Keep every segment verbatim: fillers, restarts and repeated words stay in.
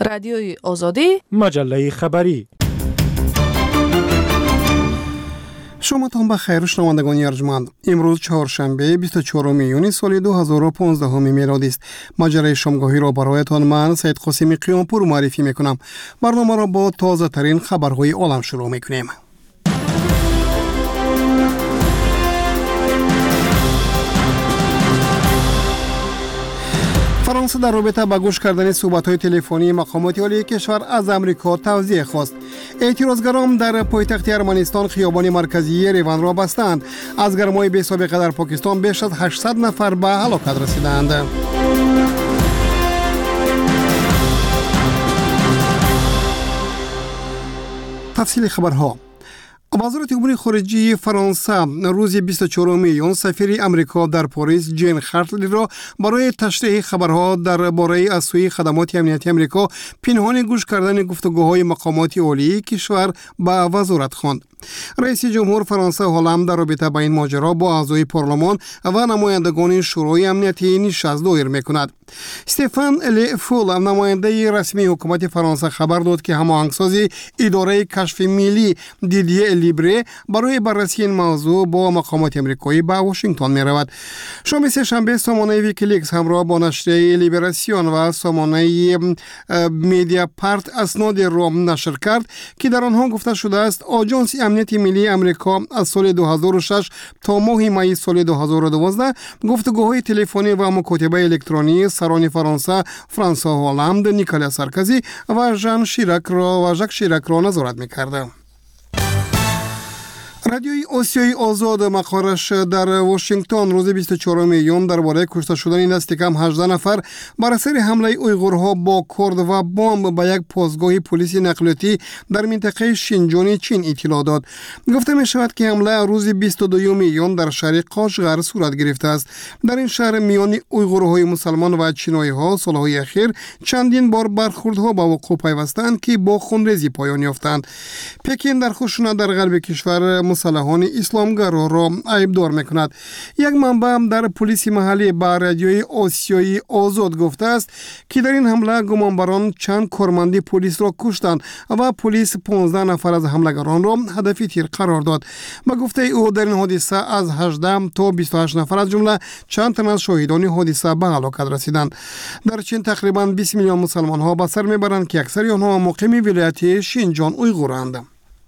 رادیوی آزادی، مجله خبری. شما تان بخیر شنوندگان ارجمند. امروز چهارشنبه بیست و چهارم یونی سال دو هزار و پانزده میلادی است. مجله شامگاهی را برایتان من سید قاسمی قیامپور معرفی میکنم. برنامه را با تازه ترین خبرهای عالم شروع میکنیم. فرانسه در رابطه با گوش کردن صحبت‌های تلفنی مقامات عالی کشور از امریکا توضیح خواست. اعتراضگران در پایتخت ارمنستان خیابان مرکزی ریوان را بستند. از گرمای بی سابقه در پاکستان بیش از هشتصد نفر به هلاکت رسیدند. تفصیل خبرها. وزارت امور خارجه فرانسه روز بیست و چهارم یون سفیر امریکا در پاریس جین خارتلی را برای تشریح خبرها درباره از سوی خدمات امنیتی امریکا پنهان گوش کردن گفتگوهای مقامات عالی کشور به وزارت خواند. رئیس جمهور فرانسه هولند در رابطه با این ماجرا با اعضای پارلمان و نمایندگان شورای امنیتی نشست دایر میکند. استفان لی فول نماینده رسمی حکومت فرانسه خبر داد که هماهنگسازی اداره کشف ملی دیدیه لیبره برای بررسی این موضوع با مقامات امریکایی به واشنگتن می رود. شام سه‌شنبه سامانه ویکیلیکس همراه با نشریه لیبراسیون و سامانه میدیا پارت اسناد را نشر کرد که در آنها گفته شده است آژانس امنیتی ملی امریکا از سال دو هزار و شش تا ماه می سال دو هزار و دوازده گفتگوهای تلفنی و مکاتبه الکترونی سران فرانسه فرانسوا هولند، نیکولا سارکوزی و ژان شیراک را و ژاک شیراک را نظارت می‌کرد. رادیوی آسیای آزاد مقرش در واشنگتن روز بیست و چهارم یون درباره کشته شدن دست کم هجده نفر بر اثر حمله اویغورها با کرد و بمب به یک پاسگاه پلیس نقلیاتی در منطقه شینجان چین اطلاع داد. گفته می شود که حمله روز بیست و دو یون در شهر قاشغر صورت گرفته است. در این شهر میان اویغورهای مسلمان و چینایی ها سالهای اخیر چندین بار برخوردها با وقوع پیوستند که با خونریزی پایان یافتند. پکین در خشونت در غرب کشور مسلحان اسلامگرا را عیبدار میکند. یک منبع در پلیس محلی به رادیوی آسیایی آزاد گفته است که در این حمله گمانبران چند کارمند پلیس را کشتند و پلیس پانزده نفر از حملگران را هدف تیر قرار داد. به گفته او در این حادثه از هجده تا بیست و هشت نفر از جمله چند تن از شاهدان حادثه به هلاکت رسیدند. در چین تقریبا بیست میلیون مسلمان ها به سر میبرند که اکثر آنها مقیم ولایت شینجان اویغورند.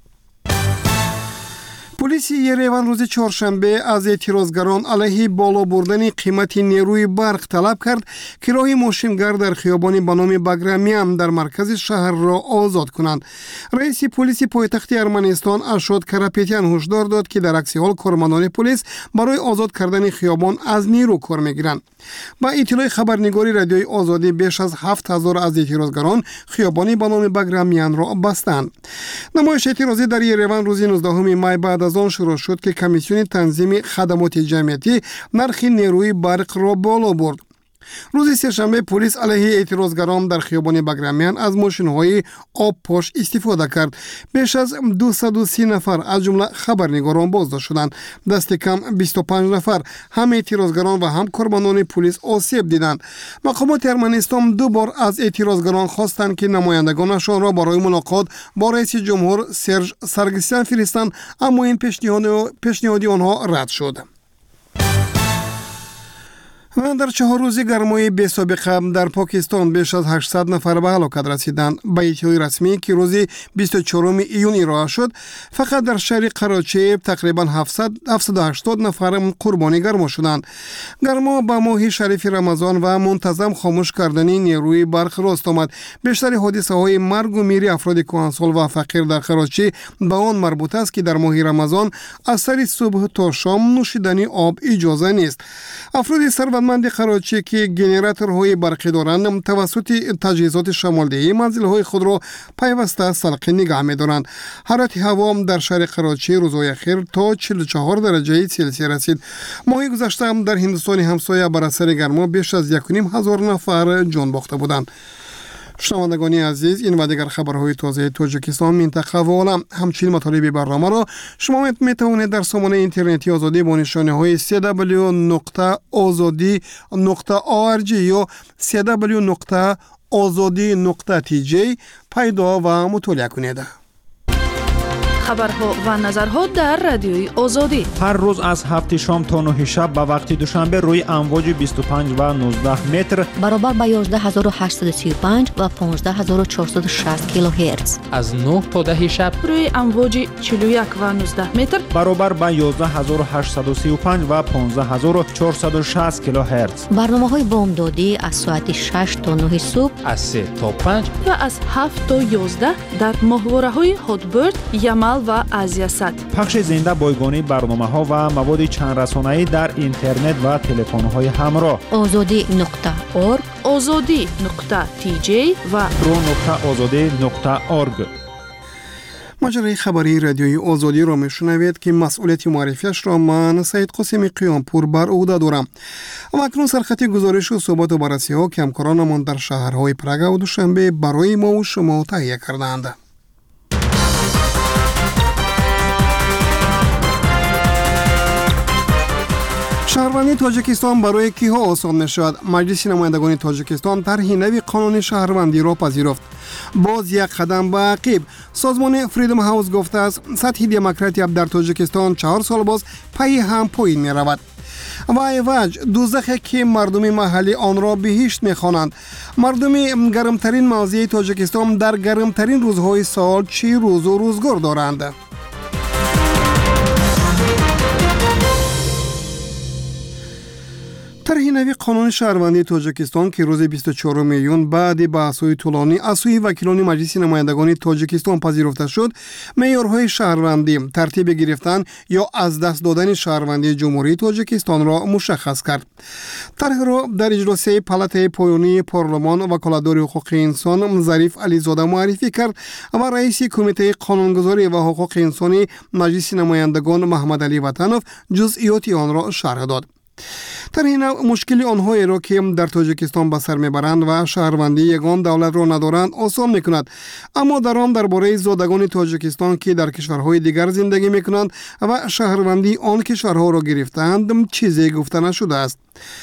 پلیس یریوان روز چهارشنبه از اعتراضگران علیه بالا بردن قیمت نیروی برق طلب کرد که راه ماشینگر در خیابان به نام باگرامیان در مرکز شهر را آزاد کنند. رئیس پلیس پایتخت ارمنستان ارشاد کراپتیان هشدار داد که در عکس حال کارمندان پلیس برای آزاد کردن خیابان از نیرو کار میگیرند. با اطلاع خبرنگاری رادیوی آزادی بیش از هفت هزار از اعتراضگران خیابانی به نام باگرامیان را بستند. نمایش اعتراضی در یریوان روز نوزدهم می بعد از آن شروع شد که کمیسیون تنظیم خدمات جمعیتی نرخ نیروی برق را بالا برد. روز سه‌شنبه پلیس علیه اعتراضگران در خیابان باگرامیان از ماشین‌های آب پاش استفاده کرد. بیش از دویست و سی نفر از جمله خبرنگاران بازداشت شدند. دست کم بیست و پنج نفر هم اعتراضگران و هم کارمندان پلیس آسیب دیدند. مقامات ارمنستان دو بار از اعتراضگران خواستند که نمایندگانشان را برای ملاقات با رئیس جمهور سرژ سارگسیان فرستند، اما این پیشنهاد آنها رد شد. و در چهار روز گرمای بی سابقه در پاکستان بیش از هشتصد نفر به هلاکت رسیدند. به اطلاع رسمی که روز بیست و چهارم یون ارائه شد، فقط در شهر قراچی تقریبا هفتصد و هشتاد نفر قربانی گرما شدند. گرما با ماه شریف رمضان و منتظم خاموش کردن نیروی برق راست آمد. بیشتر حادثه های مرگ و میر افراد کهنسال و فقیر در قراچی به آن مربوط است که در ماه رمضان از سر صبح تا شام نوشیدن آب اجازه نیست. افراد ثروتمند قراچی که گنراتورهای برقی دارند توسط تجهیزات شمالدهی منزل‌های خود را پیوسته سلقه نگاه می‌دارند. حرارت هوا در شهر قراچی روزهای اخیر تا چهل و چهار درجه سلسیوس رسید. ماه گذشته در هندوستان همسایه بر اثر گرما بیش از یک و نیم هزار نفر جان باخته بودند. شنوندگان عزیز، این و دیگر خبرهای تازه تاجیکستان، منطقه و عالم، همچنین مطالب برنامه را شما میتوانید در سامانه اینترنتی آزادی با نشانه های سی دبلیو نقطه آزادی نقطه او ار جی یا سی دبلیو نقطه آزادی نقطه تی جی پیدا و مطالعه کنید. خبرها و نظرها در رادیوی آزادی هر روز از هفت شام تا نه شب به وقت دوشنبه روی امواج بیست و پنج و نوزده متر برابر با یازده هزار و هشتصد و سی و پنج و پانزده هزار و چهارصد و شصت کیلوهرتز. از نه تا ده شب روی امواج چهل و یک و نوزده متر برابر با یازده هزار و هشتصد و سی و پنج و پانزده هزار و چهارصد و شصت کیلوهرتز. برنامه‌های بامدادی از ساعت شش تا نه صبح، از سه تا پنج و از هفت تا یازده در ماهواره‌های هاتبرد، یمل و آزیاسات. پخش زنده بایگانی برنامه‌ها و مواد چند رسانه‌ای در اینترنت و تلفن‌های همراه. آزادی نقطه اورگ، آزادی نقطه تی جی و رو نقطه آزادی نقطه اورگ. مجره خبری رادیوی آزادی را میشنوید که مسئولیت معرفیش را من سید قاسم قیامپور بر عهده دارم. و اکنون سرخط گزارش و صحبت و بررسی ها که همکارانمان در شهرهای پراگ و دوشنبه برای ما و شما تهیه کردند. شهروندی تاجیکستان برای کیها آسان نشد؟ مجلس نمایندگان تاجیکستان طرح نوی قانون شهروندی را پذیرفت. باز یک قدم به عقب. سازمان فریدم هاوس گفته است سطح دموکراسی در تاجیکستان چهار سال باز پای هم پایین می رود. و ایواج دوزخی که مردم محلی آن را بهشت می خوانند. مردم گرمترین موضع تاجیکستان در گرمترین روزهای سال چی روز و روزگار دارند. طرح نوی قانون شهروندی تاجیکستان که روز بیست و چهارم میلیون بعد بحث‌های طولانی از سوی وکیلان مجلس نمایندگان تاجیکستان پذیرفته شد، معیارهای شهروندی، ترتیب گرفتن یا از دست دادن شهروندی جمهوری تاجیکستان را مشخص کرد. طرح را در اجلاس پالاتای پایانی پارلمان وکالتدار حقوق انسان ظریف علیزاده معرفی کرد و رئیس کمیته قانونگذاری و حقوق انسانی مجلس نمایندگان محمد علی وطنوف جزئیات آن را شرح داد. در این مشکل آنهایی را که در تاجیکستان به سر میبرند و شهروندی یگان دولت را ندارند آسان میکند، اما در آن درباره زادگان تاجیکستان که در کشورهای دیگر زندگی میکنند و شهروندی آن کشورها را گرفتند چیزی گفته نشده است.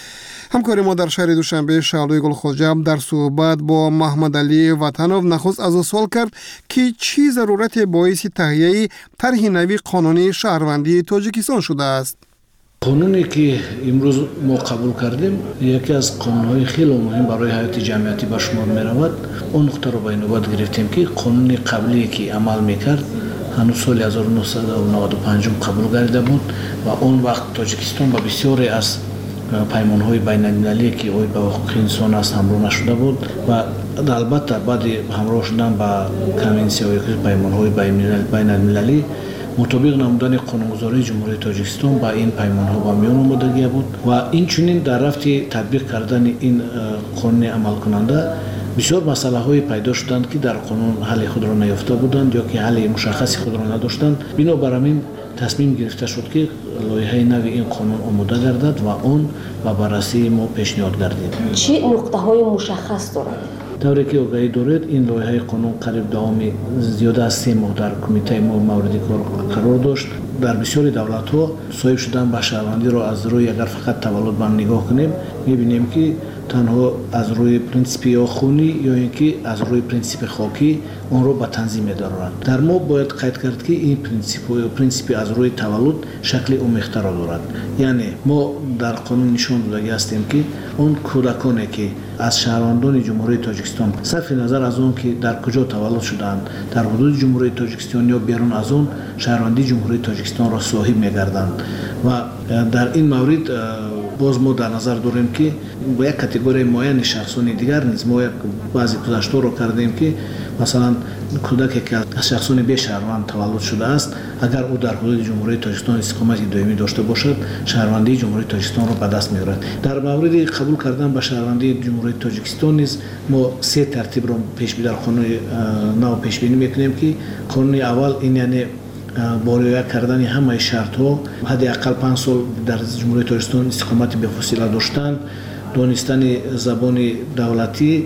همکار ما در شهر دوشنبه شعلوی گلخوجه در صحبت با محمد علی وطنوف نخست از او سوال کرد که چی ضرورت باعث تهیه طرح نوی قانونی شهروندی تاجیکستان شده است. قانونی که امروز ما قبول کردیم یکی از قانون‌های خیلی مهم برای حیات جمعیتی به شمار می‌رود. اون نقطه رو به نوبت گرفتیم که قانون قبلی که عمل می‌کرد هنوز سال هزار و نهصد و نود و پنج قبول گردیده بود و اون وقت تاجیکستان با بسیاری از پیمان‌های بین‌المللی که اوی با حقوق انسان است همراه نشده بود و البته بعد همراه شدن با کنوانسیون یا پیمان‌های بین‌المللی مطابق نمودن قانونگذاری جمهوری تاجیکستان با این پیمان‌ها با میان آمدگی بود و این چنین در رفت تطبیق کردن این قانون عمل کننده بسیار مسائل پیدا شدند که در قانون حل خود را نیافته بودند یا که حل مشخصی خود را نداشتند. بنابراین این تصمیم گرفته شد که لایحه نو این قانون آماده گردد و اون با بررسی ما پیشنهاد گردید. چه نقطه‌های مشخص دارد؟ طوری که آگاهی دارید این لایحه قانون قریب دوام زیاده از سه ماه در کمیته ما مورد کار قرار داشت. در بسیاری دولت‌ها صاحب شدن به شهروندی را از روی اگر فقط تولد من نگاه کنیم می‌بینیم که تنها از روی پرینسیپ آخونی یا اینکه از روی پرینسیپ خاکی اون رو به تنظیم دارند. در ما باید قید کرد که این پرینسیپ و پرینسیپ از روی تولد شکل آمیخته را دارد. یعنی ما در قانون نشان داده هستیم که اون کودکانی که از شهروندان جمهوری تاجیکستان صرف نظر از اون که در کجا تولد شدند در حدود جمهوری تاجیکستان یا بیرون از اون شهروندی جمهوری تاجیکستان را صاحب می‌گردند و در این مورد باز ما در نظر داریم که با یک کاتگوری معین شخصان دیگر نیز ما بعضی گذشته رو کردیم که مثلا کودکی که از شخصان بی شهروند تولد شده است اگر او در حدود جمهوری تاجیکستان اقامت دائمی داشته باشد شهروندی جمهوری تاجیکستان را به دست می‌آورد. در مورد قبول کردن به شهروندی جمهوری تاجیکستان نیز ما سه ترتیب را پیش بینی در قانون نو پیش بینی می‌کنیم که قانون اول این یعنی با رعایت کردن همه شرط‌ها حداقل پنج سال در جمهوری تاجیکستان اقامت بی فاصله داشتن، دانستن زبان دولتی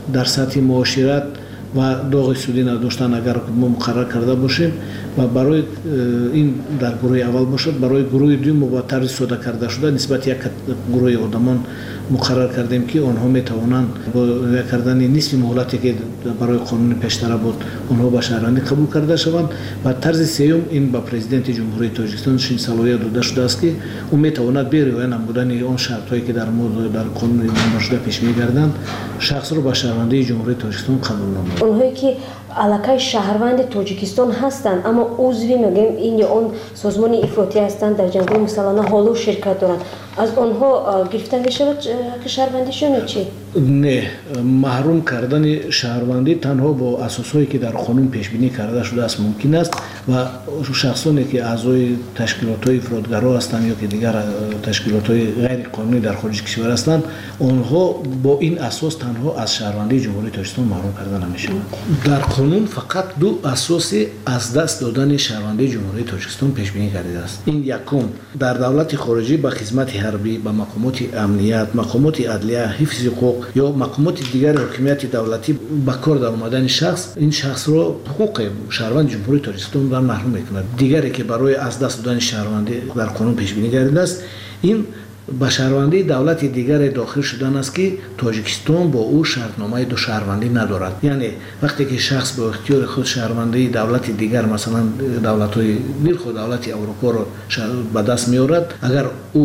дар сатҳи муошират ва доғи судӣ надоштан агар мо муқаррар карда бошем ва барои ин дар гурӯҳи аввал бошад, барои гурӯҳи дуюм ба тарзи сода карда шуда нисбати як гурӯҳи одамон муқаррар кардем ки онҳо метавонанд бо риоя кардани нисфи муҳлате ки барои қонуни пештара буд онҳо ба шаҳрвандӣ қабул карда шаванд. ва тарзи сеюм ин ба президенти ҷумҳурии Тоҷикистон шин салоҳият дода шудааст ки ӯ метавонад бе риоя намудани он шартҳое ки дар муд дар қонуни намудашуда пеш мегарданд шахсро ба шаҳрвандии ҷумҳурии Тоҷикистон қабул намояд. онҳое ки аллакай шаҳрванди Тоҷикистон ҳастанд, аммо узви мегӯем ин ё он созмони ифлотӣ ҳастанд, дар ҷангҳои мусаллана ҳолу ширкат доранд, аз онҳо гирифта мешавад шаҳрвандишон ё чӣ? Не, маҳрум кардани шаҳрвандӣ танҳо бо асосҳое ки дар қонун пешбинӣ карда шудааст мумкин аст ва шахсоне ки аъзои ташкилотҳои ифротгаро ҳастанд ё ки дигар ташкилотҳои ғайриқонунӣ дар хориҷи кишвар ҳастанд, онҳо бо ин асос танҳо аз шаҳрвандии ҷумҳурии Тоҷикистон маҳрум карда намешаванд. дар қонун фақат ду асоси аз даст додани шаҳрвандии ҷумҳурии Тоҷикистон пешбинӣ гардидааст. ин якум, дар давлати хориҷӣ ба хизмати ҳарбӣ, ба мақомоти амният, мақомоти адлия, ҳифзи ҳуқуқ ё мақомоти дигари ҳокимияти давлатӣ ба кор дар омадани шахс, ин шахсро ҳуқуқи шаҳрванди ҷумҳурии Тоҷикистон дар маҳрум мекунад. дигаре ки барои аз даст додани шаҳрвандӣ дар қонун пешбинӣ гардидааст, ин ба шаҳрвандии давлати дигаре дохил шудан аст ки Тоҷикистон бо ӯ шартномаи душаҳрвандӣ надорад. яъне вақте ки шахс бо ихтиёри худ шаҳрвандии давлати дигар, масалан давлатҳои билхо давлати Аврупоро ба даст меорад, агар ӯ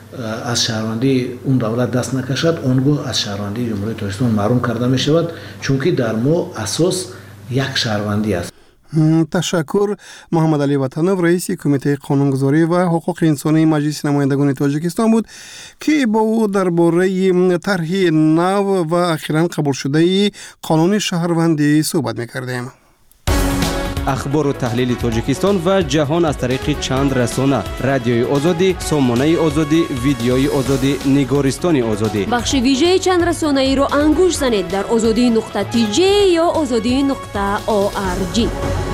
аз шаҳрвандии он давлат даст накашад, он гоҳ аз шаҳрвандии ҷумҳурии Тоҷикистон маҳрум карда мешавад, чунки дар мо асос як шаҳрвандӣ аст. ташаккур. муҳаммад Али Ватанов, раиси кумитаи қонунгузорӣ ва ҳуқуқи инсонии маҷлиси намояндагони Тоҷикистон буд, ки бо ӯ дар бораи тарҳи нав ва ахиран қабулшудаи қонуни шаҳрвандӣ суҳбат мекардем. ахбору таҳлили Тоҷикистон ва ҷаҳон аз тариқи чанд расона: радиои озодӣ, сомонаи озодӣ, видеои озодӣ, нигористони озодӣ. бахши вижаи чанд расонаиро ангуш занед дар озодӣ нуқта ти ҷе ё озодӣ нуқта о ар ҷи.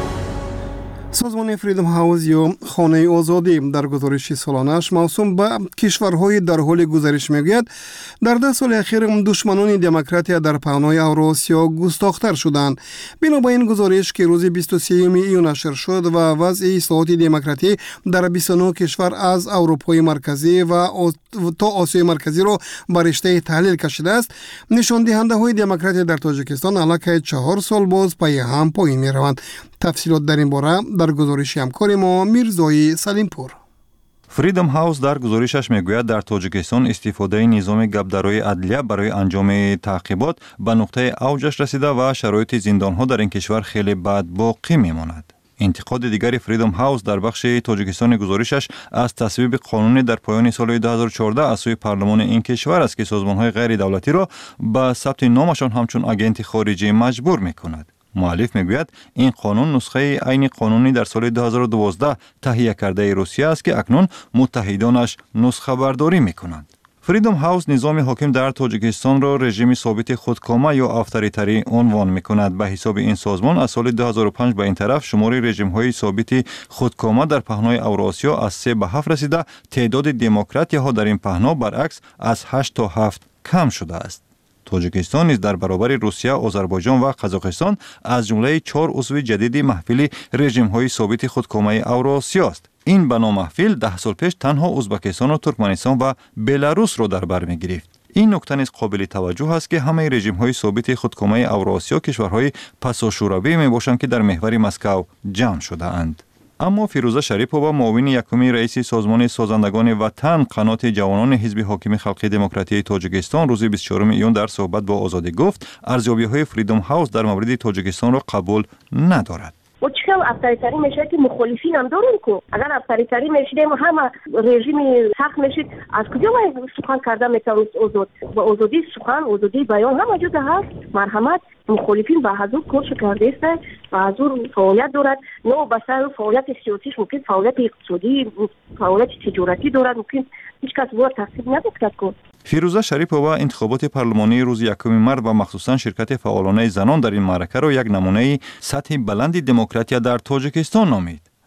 созмони Freedom House ё хонаи озодӣ дар гузориши солонааш мавсум ба кишварҳои дар ҳоли гузариш мегӯяд, дар даҳ соли ахир душманони демократия дар паҳнои Авроосиё густохтар шуданд. бино ба ин гузориш, ки рӯзи бисту сеюм июн нашр шуд ва вазъи ислоҳоти демократӣ дар бисту нӯ кишвар аз Аврупои марказӣ ва то Осиёи марказиро ба риштаи таҳлил кашидааст, нишондиҳандаҳои демократия дар Тоҷикистон аллакай чаҳор сол боз пайи ҳам поин мераванд. тафсилот дар ин бора дар гузориши ҳамкори мо Мирзои Салимпур. Freedom House дар гузоришаш мегӯяд, дар Тоҷикистон истифодаи низоми гапдарои адлия барои анҷоми таъқибот ба нуқтаи авҷаш расида ва шароити зиндонҳо дар ин кишвар хеле бад боқӣ мемонад. интиқоди дигари Freedom House дар бахши Тоҷикистони гузоришаш аз тасвиби қонуне дар поёни соли ду ҳазору чордаҳ аз сӯи парлумони ин кишвар аст, ки созмонҳои ғайридавлатиро ба сабти номашон ҳамчун агенти хориҷӣ маҷбур мекунад. муаллиф мегӯяд, ин қонун нусхаи айни қонуни дар соли ду ҳазору дувоздаҳ таҳия кардаи Русия аст, ки акнун муттаҳидонаш нусхабардорӣ мекунанд. Freedom House низоми ҳоким дар Тоҷикистонро режими собити худкома ё авторитарӣ унвон мекунад. ба ҳисоби ин созмон аз соли ду ҳазору панҷ ба ин тараф шумори режимҳои собити худкома дар паҳнои Авроосиё аз се ба ҳафт расида, теъдоди демократияҳо дар ин паҳно баръакс аз ҳашт то ҳафт кам шудааст. Тоҷикистон низ дар баробари Русия, Озарбойҷон ва Қазоқистон аз ҷумлаи чор узви ҷадиди маҳфили режимҳои собити худкомаи Авроосиё аст. ин бано маҳфил даҳ сол пеш танҳо Узбекистону Туркманистон ва Беларусро дар бар мегирифт. ин нукта низ қобили таваҷҷӯҳ аст, ки ҳамаи режимҳои собити худкомаи Авроосиё кишварҳои пасошӯравӣ мебошанд, ки дар меҳвари Москав ҷамъ шудаанд. аммо Фирӯза Шарипова, муовини якуми раиси созмони созандагони ватан қаноти ҷавонони ҳизби ҳокими халқи демократияи Тоҷикистон рӯзи бисту чорум июн дар суҳбат бо Озодӣ гуфт, арзёбиҳои Freedom House дар мавриди Тоҷикистонро қабул надорад. و چقدر افطاریتری میشه که مخالفین هم دارن که اگر افطاریتری میشیدیم همه رژیم سخت میشید، از کجا باید سخن کرده میتونید؟ آزاد و آزادی سخن، آزادی بیان همه جا هست. مرحمت مخالفین به حضور کارش کرده است و حضور فعالیت دارد، نه بس فعالیت سیاسیش ممکن فعالیت اقتصادی، فعالیت تجارتی دارد، ممکن هیچ کس باید تصدیق نمیکند که. فیروزه شریپова انتخابات پارلمانی روز یکم مارس و مخصوصا شرکت فعالانه زنان در این معرکه را یک نمونه سطح بلند دموکراسی در تاجیکستان نامید.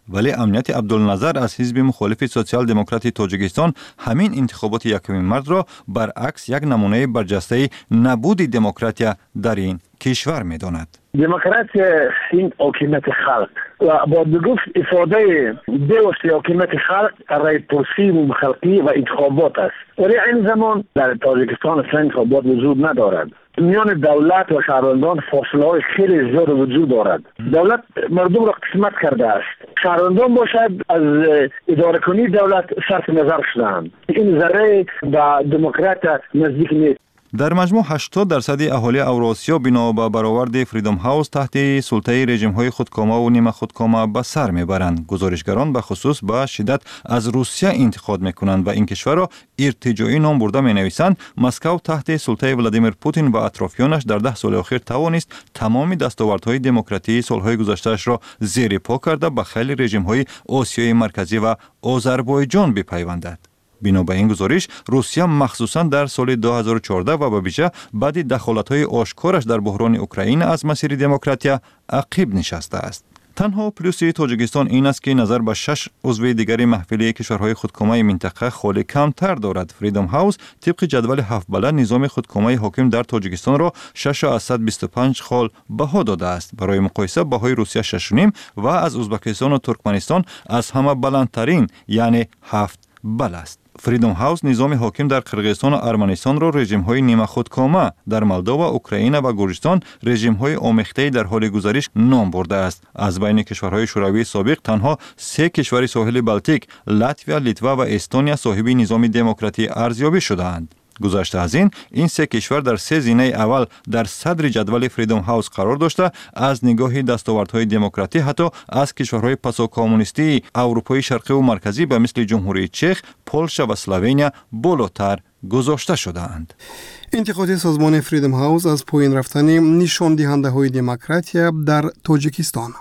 ولی امنیت عبدالنظر از حزب مخالف سوسیال دموکراتی تاجیکستان همین انتخابات یکم مارس را برعکس یک نمونه برجسته نبود دموکراتیا در این کشور می‌داند. دموکراسی این حکومت خلق و با گفت استفاده دوست حکومت خلق رای پرسی خلقی و انتخابات است. ولی این زمان در تاجیکستان اصلا انتخابات وجود ندارد. میان دولت و شهروندان فاصله های خیلی زیاد وجود دارد. دولت مردم را قسمت کرده است. شهروندان باشد از اداره کنی دولت صرف نظر شدند. این ذره به دموکرات نزدیک نیست. در مجموع هشتاد درصد اهالی اوراسیا بنا به برآورد فریدم هاوس تحت سلطه رژیم‌های خودکامه و نیمه خودکامه به سر میبرند. گزارشگران به خصوص به شدت از روسیه انتقاد میکنند و این کشور را ارتجاعی نام برده مینویسند. مسکو تحت سلطه ولادیمیر پوتین و اطرافیانش در ده سال اخیر توانست تمام دستاوردهای دموکراتی سالهای گذشته‌اش را زیر پا کرده به خیلی رژیم‌های آسیای مرکزی و آذربایجان بپیوندد. بنا به این گزارش روسیه مخصوصا در سال دو هزار و چهارده و به ویژه بعد دخالت‌های آشکارش در بحران اوکراین از مسیر دموکراتیا عقب نشسته است. تنها پلوسی تاجیکستان این است که نظر به شش عضو دیگر محفل کشورهای خودکامه منطقه خالی کمتر دارد. فریدم هاوس طبق جدول هفت بلد نظام خودکامه حاکم در تاجیکستان را شش و صد و بیست و پنج خال بها داده است. برای مقایسه بهای روسیه شش و نیم و از ازبکستان و ترکمنستان از همه بلندترین یعنی هفت بل است. فریدم هاوس نظام حاکم در قرقیزستان و ارمنستان را رژیم‌های نیمه خودکامه، در مولدو و اوکراین و گرجستان رژیم‌های آمیخته در حال گذارش نام برده است. از بین کشورهای شوروی سابق تنها سه کشور ساحل بالتیک، لاتویا، لیتوا و استونیا صاحب نظام دموکراتی ارزیابی شده‌اند. گذشته از این این سه کشور در سه زینه اول در صدر جدول فریدم هاوس قرار داشته از نگاه دستاوردهای دموکراتی حتی از کشورهای پسا کمونیستی اروپای شرقی و مرکزی به مثل جمهوری چک، پولشا و اسلوونیا بالاتر گذاشته شده‌اند. انتقاد سازمان فریدم هاوس از پایین رفتن نشان دهنده های دموکراتیا در تاجیکستان.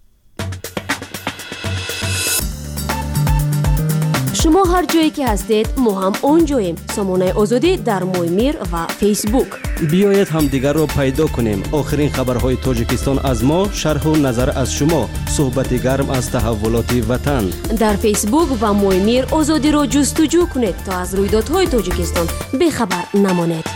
شما هر جایی که هستید ما هم اونجاییم. سامانه آزادی در مویمیر و فیسبوک. بیایید هم دیگر رو پیدا کنیم. آخرین خبرهای تاجیکستان از ما، شرح و نظر از شما، صحبت گرم از تحولات وطن. در فیسبوک و مویمیر آزادی رو جستجو کنید تا از رویدادهای تاجیکستان بی‌خبر نمانید.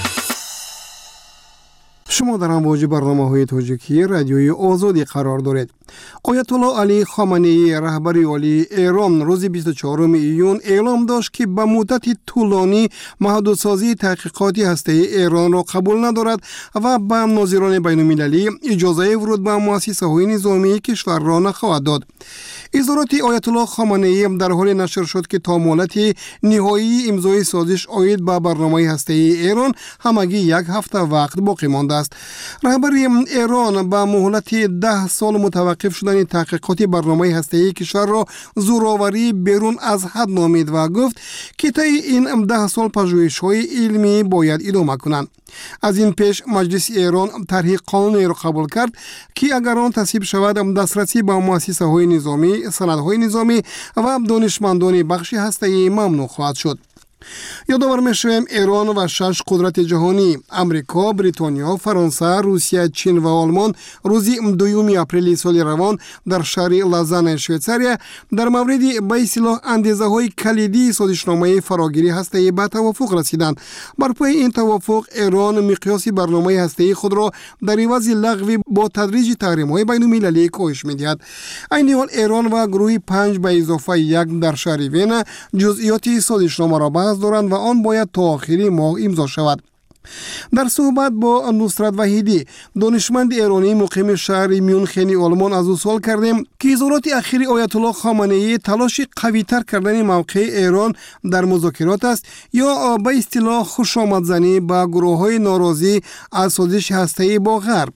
شما در امواج برنامه‌های تاجیکی رادیوی آزادی قرار دارید. آیت الله علی خامنه‌ای رهبر عالی ایران روز بیست و چهارم ایون اعلام داشت که به مدت طولانی محدودسازی تحقیقاتی هسته‌ای ایران را قبول ندارد و به ناظران بین‌المللی اجازه ورود به مؤسسه‌های نظامی کشور را نخواهد داد. اظهارات آیت الله خامنه‌ای در حال نشر شد که تا مهلت نهایی امضای سازش عاید به برنامه هسته‌ای ایران همگی یک هفته وقت باقی مانده است. رهبر ایران به مهلت ده سال متوقف شدن تحقیقات برنامه هسته‌ای کشور را زورآوری بیرون از حد نامید و گفت که طی این ده سال پژوهش‌های علمی باید ادامه کنند. از این پیش مجلس ایران طرح قانونی را قبول کرد که اگر آن تصویب شود دسترسی به مؤسسه‌های نظامی، سندهای نظامی و دانشمندان بخش هسته‌ای ممنوع خواهد شد. یادآور می‌شویم ایران و شش قدرت جهانی امریکا، بریتانیا، فرانسه، روسیه، چین و آلمان روز دوم اپریل سال روان در شهر لازن شویتزاریا در مورد به اصطلاح اندیزه‌های کلیدی سازشنامه فراگیری هسته‌ای به توافق رسیدند. بر پای این توافق ایران مقیاس برنامه هسته‌ای خود را در عوض لغو با تدریج تحریم‌های بین‌المللی کاهش می‌دهد. عین حال ایران و گروه پنج به اضافه یک در شهر وین جزئیات سازشنامه را بحث دارند و آن باید تا آخری ماه امضا شود. در صحبت با نصرت وحیدی دانشمند ایرانی مقیم شهر میونخن آلمان از او سوال کردیم که اظهارات اخیر آیت الله خامنه‌ای تلاش قوی‌تر کردن موقع ایران در مذاکرات است یا به اصطلاح خوشامدزنی به گروه‌های ناراضی از سازش هسته‌ای با غرب.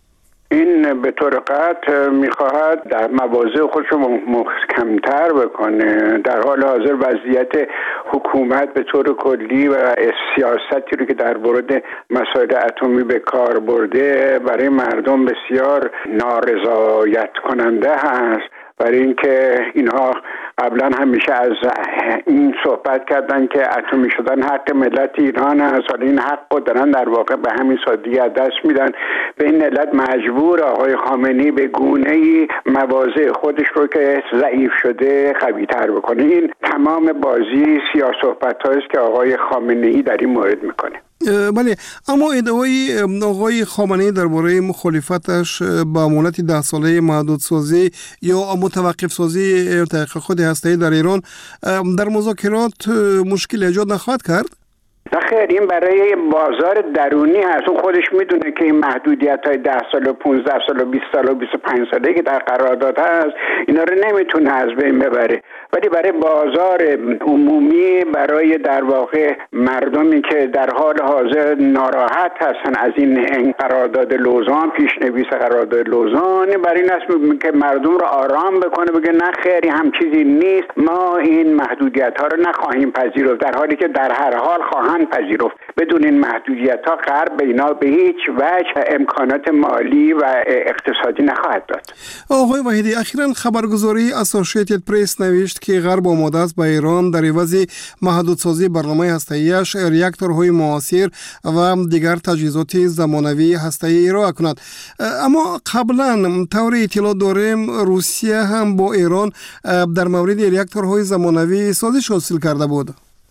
این به طور قطع میخواهد در مواضع خودش رو محکمتر بکنه. در حال حاضر وضعیت حکومت به طور کلی و سیاستی رو که در مورد مسائل اتمی به کار برده برای مردم بسیار نارضایت کننده هست، برای اینکه اینها قبلا همیشه از این صحبت کردن که اتمی شدن حق ملت ایران است، حالا این حق رو دارن در واقع به همین سادگی از دست میدن. به این علت مجبور آقای خامنه‌ای به گونه‌ای مواضع خودش رو که ضعیف شده قوی‌تر بکنه. این تمام بازی سیاه‌صحبت‌هایی است که آقای خامنه‌ای در این مورد میکنه. بله، اما ادعای آقای خامنه‌ای درباره مخالفتش با مهلت ده ساله محدودسازی یا متوقف سازی تحقیقات هسته‌ای در ایران در مذاکرات مشکل ایجاد نخواهد کرد؟ خیر، این برای بازار درونی هست. اون خودش میدونه که این محدودیت های ده سال و پونزده سال و بیست سال و بیست و پنج ساله که در قرارداد هست اینا رو نمیتونه از بین ببره، ولی برای بازار عمومی، برای در واقع مردمی که در حال حاضر ناراحت هستن از این قرارداد لوزان، پیشنویس قرارداد لوزان، برای این است که مردم رو آرام بکنه، بگه نه خیری هم چیزی نیست، ما این محدودیت ها رو نخواهیم پذیرفت، در حالی که در هر حال خواهند پذیرفت. بدون این محدودیت ها غرب به اینا به هیچ وجه امکانات مالی و اقتصادی نخواهد داد. آقای وحیدی، اخیراً خبرگزاری اسوسییتد پرس نوشت که غرب آماده است با ایران در عوض محدودسازی برنامه هسته‌ایش ریاکتورهای معاصر و دیگر تجهیزات زمانوی هسته‌ای ارائه کند. اما قبلا طور اطلاع داریم روسیه هم با ایران در مورد ریاکتورهای زمانوی سازش حاصل کرده بود.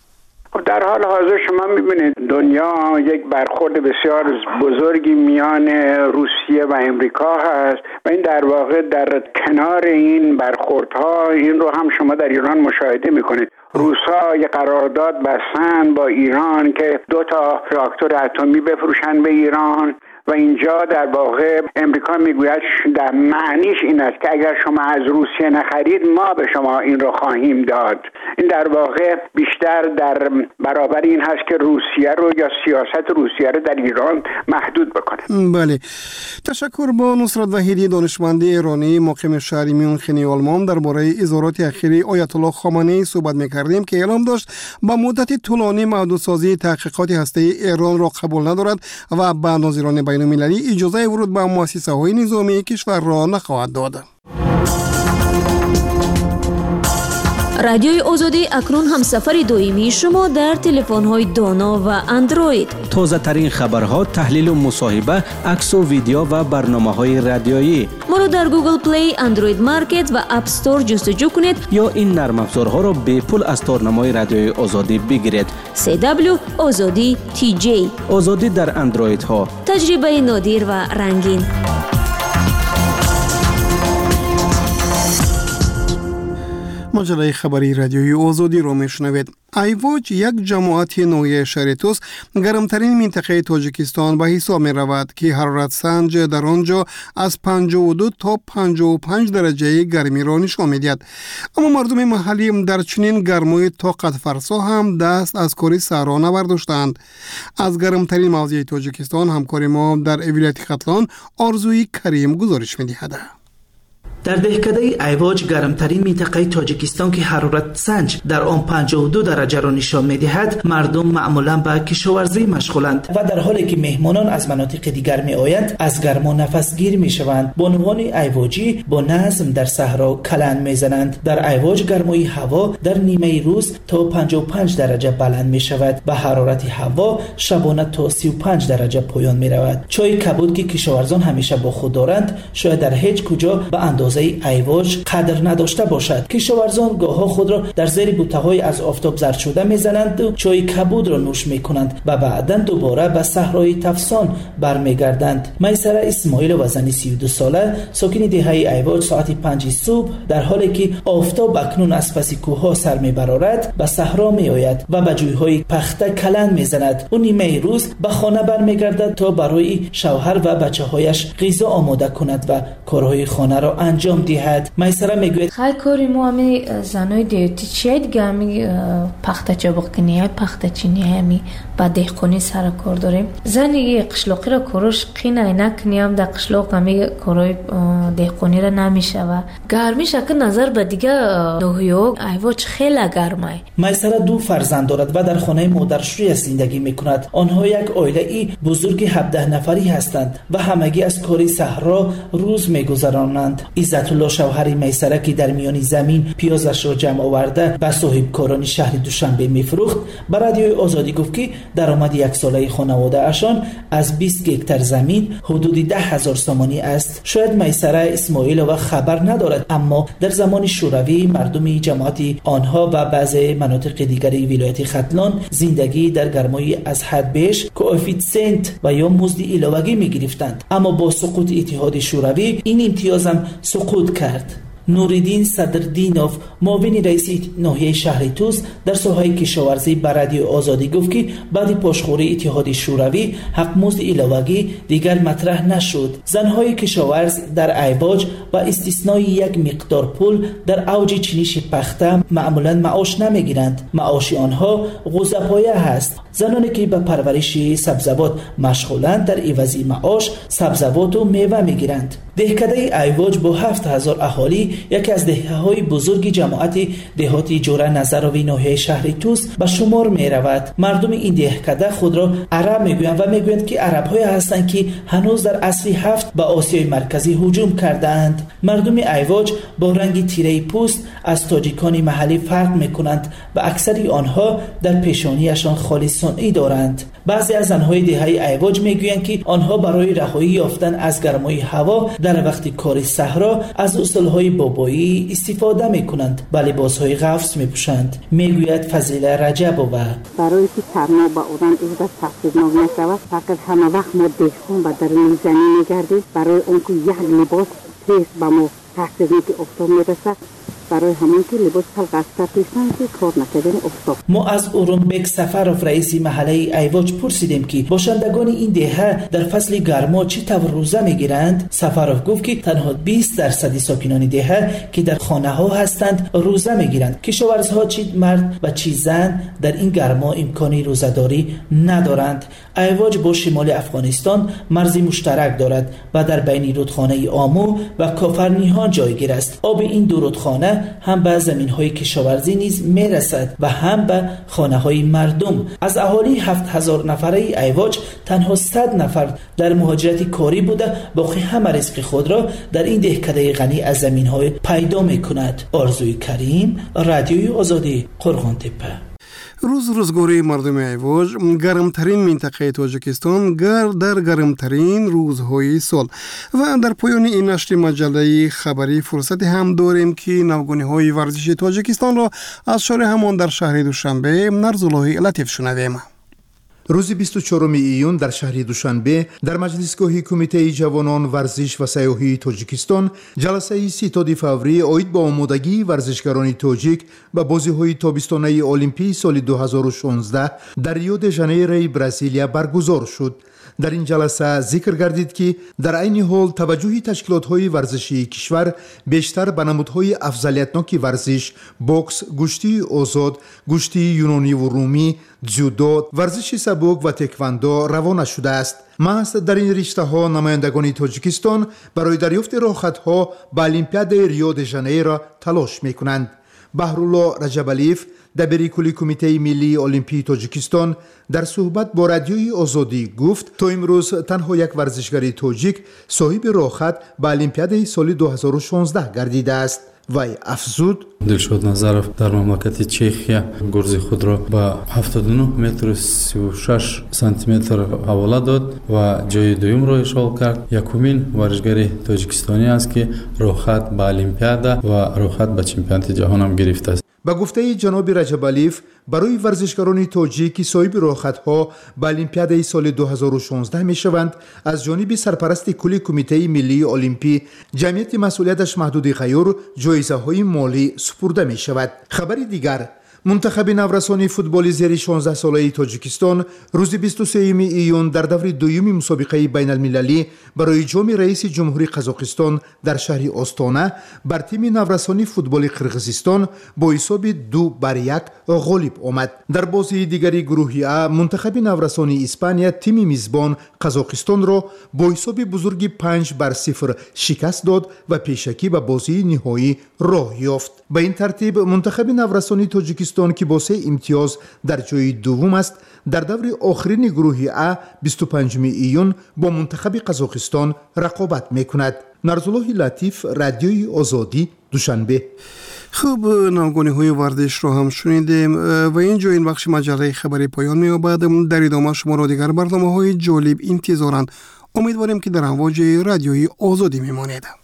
در حال حاضر شما میبینید دنیا یک برخورد بسیار بزرگی میان روسیه و امریکا هست و این در واقع در کنار این برخوردها این رو هم شما در ایران مشاهده میکنید. روس‌ها یک قرارداد بستن با ایران که دو تا راکتور اتمی بفروشن به ایران و اینجا در واقع امریکا میگوید در معنیش این است که اگر شما از روسیه نخرید ما به شما این رو خواهیم داد. این در واقع بیشتر در برابر این هست که روسیه رو یا سیاست روسیه رو در ایران محدود بکنه. بله، تشکر. با نصرت وحیدی، دانشمند ایرانی مقیم شهر میونخ آلمان، درباره اظهارات اخیری آیت الله خامنه‌ای صحبت می‌کردیم که اعلام داشت با مدت طولانی محدودسازی تحقیقات هسته‌ای ایران را قبول ندارد و به ناظران بین المللی اجازه ورود به مؤسسه‌های نظامی کشور را نخواهد داد. رادیوی آزادی اکنون هم سفر دائمی شما در تلفن‌های دانا و اندروید. تازه ترین خبرها، تحلیل و مصاحبه، عکس و ویدیو و برنامه‌های رادیویی. ما را در گوگل پلی، اندروید مارکت و اپ استور جستجو کنید یا این نرم افزارها را به پول از تارنمای رادیوی آزادی بگیرید. سی دبلیو آزادی تی جی. آزادی در اندروید ها. تجربه نادر و رنگین. مجله خبری رادیوی آزادی را میشنوید. ایواج، یک جماعت نوعی شریتوس، گرمترین منطقه تاجیکستان به حساب می رود که حرارت سنج در آنجا از پنجاه و دو تا پنجاه و پنج درجه گرمی را نشان می دهد. اما مردم محلی در چنین گرمای طاقت فرسا هم دست از کار صحرا نبرداشتند. از گرمترین موضع تاجیکستان همکار ما در ولایت ختلان آرزوی کریم گزارش می دهد. در دهکده ایواج، گرمترین منطقه تاجیکستان که حرارت سنج در آن پنجاه و دو درجه را نشان می‌دهد، مردم معمولاً به کشاورزی مشغولند و در حالی که مهمانان از مناطق دیگر می‌آیند از گرما نفسگیر می‌شوند. بانوان ایواجی با نظم در صحرا کلند می‌زنند. در ایواج گرمای هوا در نیمه روز تا پنجاه و پنج درجه بلند می‌شود و حرارت هوا شبانه تا سی و پنج درجه پایان می‌رود. چای کبود که کشاورزان همیشه با خود دارند شاید در هیچ کجا به اندازه ایواج قدر نداشته باشد. کشاورزان گاه‌ها خود را در زیر بوته‌های از آفتاب زرد شده می‌زنند و چای کبود را نوش می‌کنند و بعداً دوباره به صحرای تفسان برمیگردند. میسره اسماعیل وزنی سی و دو ساله، ساکن دهه ایواج، ساعت پنج صبح در حالی که آفتاب اکنون از پس کوه‌ها سر می‌برارد به صحرا می‌آید و به جوی‌های پخته کلند می‌زند. او نیمه روز به خانه برمیگردد تا برای شوهر و بچه‌هایش غذا آماده کند و کارهای خانه را انجام دهد. میسره میگوید خیلی کاری ما همی زنای دیوتی چیه دیگه همی پخته چابق کنی های پخته چینی همی با دهقونی سر کار داریم. زنی قشلاقی را کارش قینه نکنی هم در قشلاق همی کارای دهقونی را نمیشه و گرمی شکل نظر به دیگه دوهیو ایواج خیلی گرمه. میسره دو فرزند دارد و در خانه مادرشویش زندگی میکند. آنها یک عائله ای بزرگ هفده نفری هستند و همگی از کاری صحرا روز میگذرانند. عزت الله شوهر میسره که در میان زمین پیازش را جمع آورده به صاحبکاران شهر دوشنبه میفروخت، به رادیوی آزادی گفت که درآمد یک ساله خانواده اشان از بیست هکتار زمین حدود ده هزار سامانی است. شاید میسره اسماعیل و خبر ندارد، اما در زمان شوروی مردم جماعت آنها و بعضی مناطق دیگری ولایت ختلان زندگی در گرمای از حد بیش کوئفیسیانت و یا مزد علاوه‌ای می‌گرفتند، اما با سقوط اتحاد شوروی این امتیاز هم سقوط کرد. نوریدین صدردینوف معاون رئیس ناحیه شهر توس در ساحه کشاورزی به رادیو آزادی گفت که بعد پاشخوری اتحاد شوروی حق مزد علاوه‌ای دیگر مطرح نشد. زنهای کشاورز در ایواج با استثنای یک مقدار پول در اوج چینش پخته معمولا معاش نمیگیرند. معاش آنها غوزه‌پایه هست. زنانی که به پرورش سبزیجات مشغولند در عوض معاش سبزیجات و میوه میگیرند. دهکده ایواج با هفت هزار اهالی یکی از دهکده‌های بزرگ جماعت دهاتی جوره نظراوی ناحیه شهر توس به شمار می رود. مردم این دهکده خود را عرب میگویند و میگویند که عرب‌های هستند که هنوز در عصر هفت به آسیای مرکزی هجوم کردند. مردم ایواج با رنگ تیره پوست از تاجیکان محلی فرق میکنند و اکثری آنها در پیشانیشان خالی صنعی دارند. بعضی از زنهای دهه ایواج میگویند که آنها برای رهایی یافتن از گرمای هوا در وقت کار صحرا از اصولهای بابایی استفاده میکنند و لباسهای غفص میپوشند. میگوید فضیله رجبووا برای که سرما با آدم ایجاد تحصیلناک نشود، فقط همه وقت ما دهقان و در زمین میگردیم برای اون که یک لباس تیز به ما تحصیلناک افتاد میرسد، برای همون که لباس خلق از ترتیستان که کار نکردن افتاد. ما از اورونبک سفروف رئیس محله ایواج پرسیدیم که باشندگان این دهه در فصل گرما چه طور روزه میگیرند. سفروف گفت که تنها بیست درصد ساکنان دهه که در خانه ها هستند روزه میگیرند. کشاورزها چه مرد و چه زن در این گرما امکانی روزه‌داری ندارند. ایواج با شمال افغانستان مرزی مشترک دارد و در بین رودخانه آمو و کافرنیهان جایگیر است. آب این دو رودخانه هم به زمین‌های کشاورزی نیز میرسد و هم به خانه‌های مردم. از اهالی هفت هزار نفره ایواج تنها صد نفر در مهاجرت کاری بوده، باقی همه رزق خود را در این دهکده غنی از زمین‌های پیدا می‌کند. آرزوی کریم، رادیوی آزادی، قرغان‌تپه. روز روزگاری مردم ایواج گرمترین منطقه تاجیکستان گر در گرمترین روزهای سال و در پایان این نشر مجله خبری فرصت هم داریم که نوگانی‌های ورزشی تاجیکستان را از شارع همان در شهر دوشنبه نرزالله لطیف شنویم. روز بیست و چهارم ایون در شهر دوشنبه در مجلسگاه کمیته جوانان ورزش و سیاحی تاجیکستان جلسه ستاد فوری اوید با آمادگی ورزشکاران تاجیک و بازی‌های تابستانه المپی سال دو هزار و شانزده در ریو د ژانیرو برزیلیا برگزار شد. در این جلسه ذکر گردید که در عین حال توجه تشکیلات‌های ورزشی کشور بیشتر به نمودهای افضلیتناک ورزش، بوکس، گشتی آزاد، گشتی یونانی و رومی، جودو، ورزش سبک و تکواندو روانه شده است. محض در این رشته ها نمایندگان تاجیکستان برای دریافت راحت‌ها به المپیاد ریو د ژانیرو تلاش می‌کنند. بهرالله رجبالیف دبیر کل کمیته ملی المپی تاجیکستان در صحبت با رادیوی آزادی گفت تا امروز تنها یک ورزشکار تاجیک صاحب راحت به المپیاد سال دو هزار و شانزده گردیده است. وی افزود دلشاد نظرов در مملکت چخیا گرز خود را با هفتاد و نه متر و سی و شش سانتی متر حواله داد و جای دوم را اشغال کرد. یکمین ورزشکار تاجیکستانی است که راحت به المپیاد و راحت به چمپیونات جهان هم گرفته است. با گفته جناب رجبالیف برای ورزشکاران تاجیک صاحب راحت‌ها به المپیاد سال دو هزار و شانزده می‌شوند از جانب سرپرست کل کمیته ملی المپی جمعیت مسئولیتش محدود غیر جایزه‌های مالی سپرده می‌شود. خبری دیگر منتخب نورسانی فوتبال زیر شانزده ساله تاجیکستان روز بیست و سه ایون در دور دوم مسابقه بین المللی برای جام رئیس جمهوری قزاقستان در شهر آستانه بر تیم نورسانی فوتبال قرقیزستان با حساب دو بر یک غالب آمد. در بازی دیگری گروهی ا منتخب نورسانی اسپانیا تیم میزبان قزاقستان را با حساب بزرگی پنج بر صفر شکست داد و پیشکی به بازی نهایی راه یافت. به این ترتیب منتخب نورسانی تاجیکستان توجیکستان که با سه امتیاز در جای دوم است در دور آخرین گروه ا بیست و پنجم ایون با منتخب قزاقستان رقابت میکند. نرزالله لطیف، رادیوی آزادی، دوشنبه. خوب، نامگونی های ورزش رو هم شنیدیم و اینجا این بخش مجله خبری پایان می‌یابد. در ادامه شما را دیگر برنامه های جالب انتظارند. امیدواریم که در امواج رادیوی آزادی میمانید.